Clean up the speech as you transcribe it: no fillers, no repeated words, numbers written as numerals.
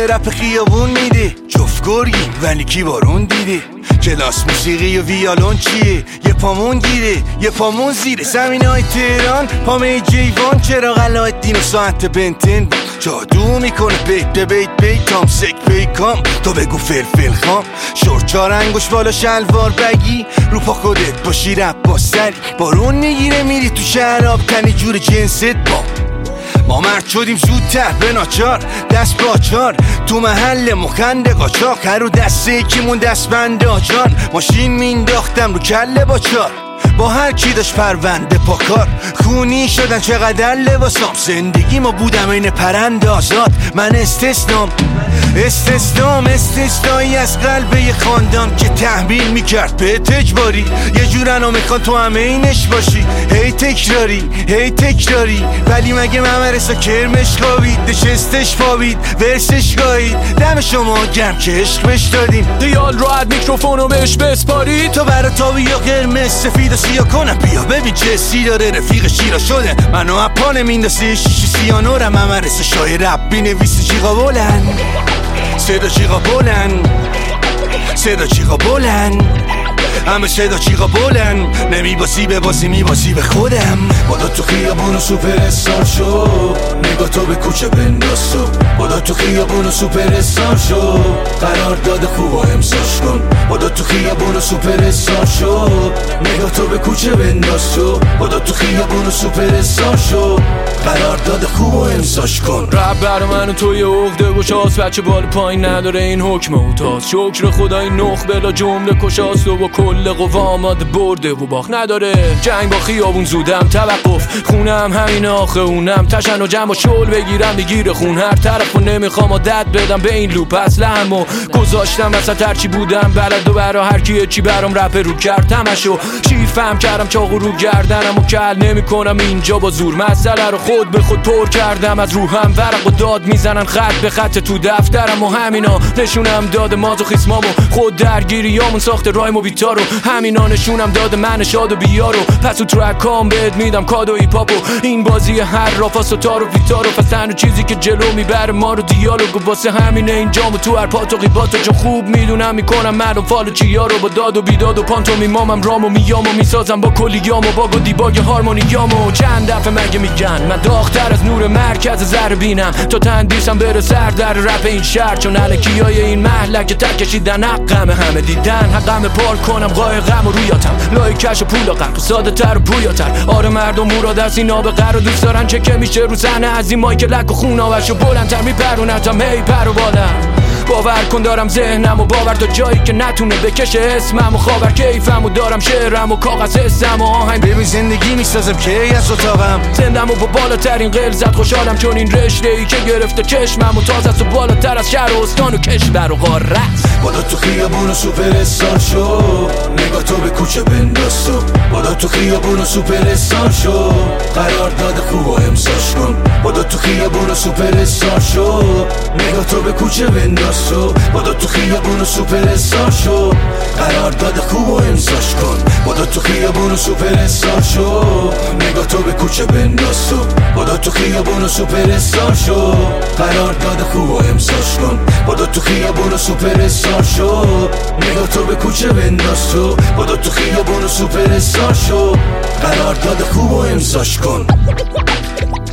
رپ خیابون میده، جفت گرگیم ولی کی بارون دیده. کلاس موسیقی و ویالون چیه؟ یه پامون گیره یه پامون زیره. زمینای تهران پامه جیوان، چرا علایالدین و ساعت بنتن جادو میکنه. بیت تام سک پیکام، تو بگو فلفل خام. شورت 4 انگوش بالا شلوار بگی، رو پا خودت باشی رپ سری. بارون میگیره میری تو شراب تنی جور جنست با. ما مرد شدیم زودتر به ناچار، دست باچار تو محل مخنده قاچاق. هر رو دسته یکیمون دست بند آجان، ماشین مینداختم رو کله باچار. با هر کی داشت پرونده پاکار، خونی شدن چقدر لباسام. زندگی ما بودم این پرند آزاد، من استثنایی از قلب یه خاندان که تحمیل میکرد به اجباری. یه جورنو میخوان تو همه اینش باشی، هی تکراری ولی مگه ممرسا کرمش خوابید، نشستش پابید ورسش گاهید. دم شما گرم که عشق بش دادیم، دیال راحت میکروفونو بهش بسپاری. تو برا تابی یا قرمز سفید و سیاه کنم، بیا ببین چه سی داره رفیق شیرا شده. منو اپانه میندازه شیشی سیانورم، ممرسا شای رب بینویسی جیغا بلند، صدا چیغا بلند همه صدا چیغا بلند. نمیباسی به بازی میباسی به خودم. بادا تو خیابون و سوپر استار شو، نگاه تو به کوچه بنداز تو. بادا تو خیابون و سوپر استار شو، قرار داده خوب و امساش کن. بادا تو خیابون و سوپر استار شو، نگاه تو به کوچه بنداز تو. بادا تو خیابون و سوپر استار شو، قرار داده خوب و امساش کن. رب برا من و تو یه عقده و شاست، بچه بال پایین نداره این حکم و تاز. شکر خدا این نخ بلا جمله کشاست و با کل قوا آماده برده و باخ نداره. جنگ با خیابون زودم توقف، خونم همین آخه اونم تشن و جمع و شل بگیرم بگیره خون هر طرف و نمیخوام عادت بدم به این لوپ. اصلم و گذاشتم وسط هرچی بودم بلد و برا هر کی چی برام رپ رو کرد تمشو شیر فهم کردم چاقو رو گردنم و کل نمی کنم اینجا با زور. مسئله رو خود به خود پر کردم از روحم، ورق و داد میزنن خط به خط تو دفترم و همینا نشونم داد مازوخیسمامو خود درگیریامون ساخت رایم و بیتارو. همینا نشونم داد من شاد و بیارو، پس تو ترکام بهت میدم کادو ایپاپو. این بازی هر رافاس و تارو ویتارو، پس تنها چیزی که جلو میبره ما رو دیالوگو. واسه همینه اینجامو تو هر پاتو قیباتو، چون خوب میدونم میکنم مردم فالو چیارو. با داد و بیداد و پانتو میمامم رامو میامو میسازم با کلیامو باگ و دیباگ هارمونیامو. چند دفعه مگه میگن من داغتر از نور مرکز ذره بینم، تا تندیسم بره سر در رپ این شهر. چون الکیای این محلک تک کشیدن حقم، همه دیدن حقم پار کنم قایقم و رویاتم لایکش و پول و غم ساده تر و پویاتر. آره مردم مراد از این آبقر رو دوست دارن، چه که میشه رو صحنه از این مایک لک و خوناوش و بلندتر میپرونتم هی پر و بالم. باور کن دارم ذهنم و باور تا جایی که نتونه بکشه اسمم و خاور کیفم و دارم شعرم و کاغذ حسم و آهنگ. ببین زندگی میسازم که از اتاقم زندم و با بالاترین غلظت خوشحالم، چون این رشته ای که گرفته چشمم و تازه است و بالاتر از شهر و استان و کشور و قاره. بادا تو خیابون و سوپر استار شو، نگاه تو به کوچه بنداز تو. بادا تو خیابون و سوپر استار شو، قرار داده خوب و امساش کن. بادا تو خیابون و سوپر استار شو، نگاه تو به کوچه بنداز تو. بادا تو خیابون و سوپر استار شو، قرار داده خوب و امساش کن. بادا تو خیابون و سوپر استار شو، نگاه تو به کوچه بنداز تو. بادا تو خیابون و سوپر استار شو، قرار داده خوب و امساش کن. بادا تو خیابون و سوپر استار شو، نگاه تو به کوچه بنداز تو. بادا تو خیابون و سوپر استار شو، قرار داده خوب و امساش کن.